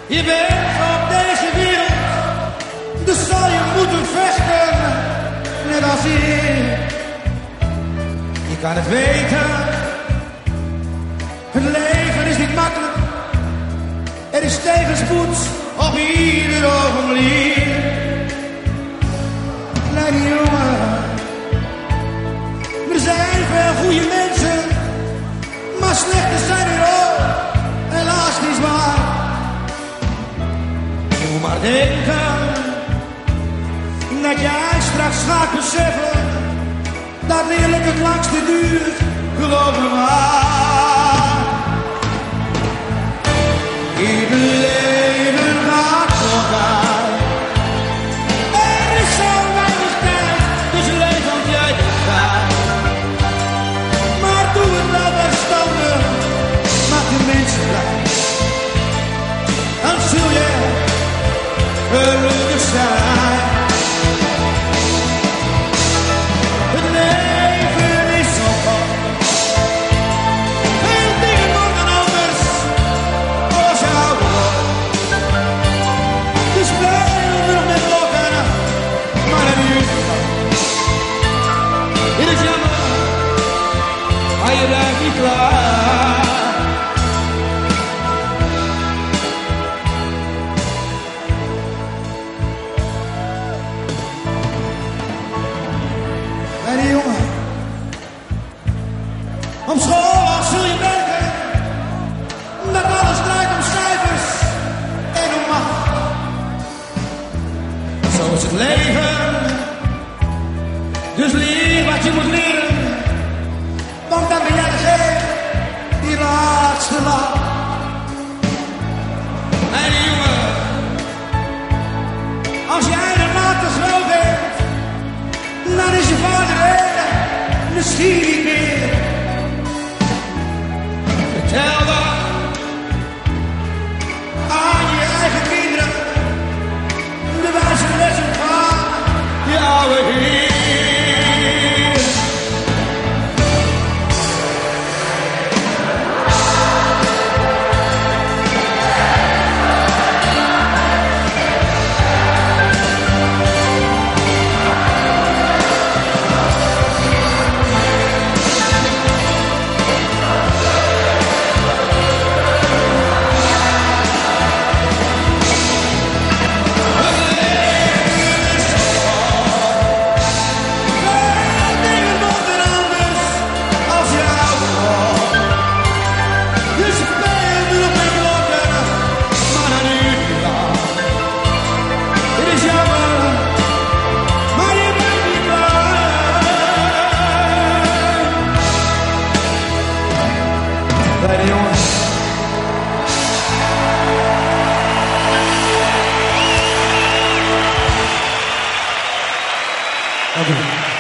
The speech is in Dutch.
Je bent op deze wereld, dus zal je moeten vechten, net als ik. Je kan het weten, het leven is niet makkelijk. Er is tegenspoed op ieder ogenblik. Kleine jongen, er zijn veel goede mensen, maar slechte zijn er ook, helaas niet waar. Je moet maar denken, dat jij straks gaat beseffen, dat eerlijk het langste duurt, geloof me maar. Ieder leven gaat voorbij. Er is zo weinig tijd, dus leef want jij de tijd. Maar doe het wel verstandig, maak de mensen blij. Dan zul je gelukkig zijn. Het leven is zo kort. Veel dingen worden anders als je ouder wordt. Dus blijf nog met blokken, maar het duurt niet lang. Het is jammer, maar je blijft niet klaar. Kleine jongen, om school zul je werken, dat alles draait om cijfers en om macht. Zo is het leven, dus leer wat je moet leren, want dan ben jij degene die laatste lacht. Kleine jongen, als jij de laatste wel bent, dan is je vader misschien niet meer. Vertel dan aan je eigen kinderen de wijze lessen van je oude Heer. Kleine jongen. Dank u.